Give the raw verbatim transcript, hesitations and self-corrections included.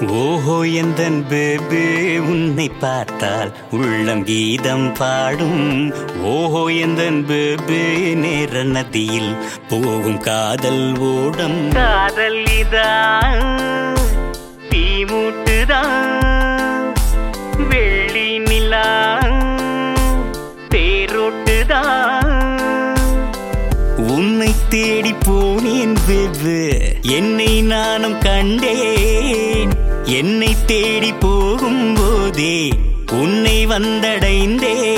ஓஹோ எந்தன் பேபி உன்னை பார்த்தால் உள்ளம் கீதம் பாடும். ஓஹோ எந்தன் பேபி நேர நதியில் போகும் காதல் ஓடம். காதல் இதான் தீமூட்டுதான், வெள்ளி நிலா தேரோட்டுதான். உன்னை தேடி போனேன் பேபி, என்னை நானும் கண்டேன். என்னை தேடி போகும் போதே உன்னை வந்தடைந்தேன்.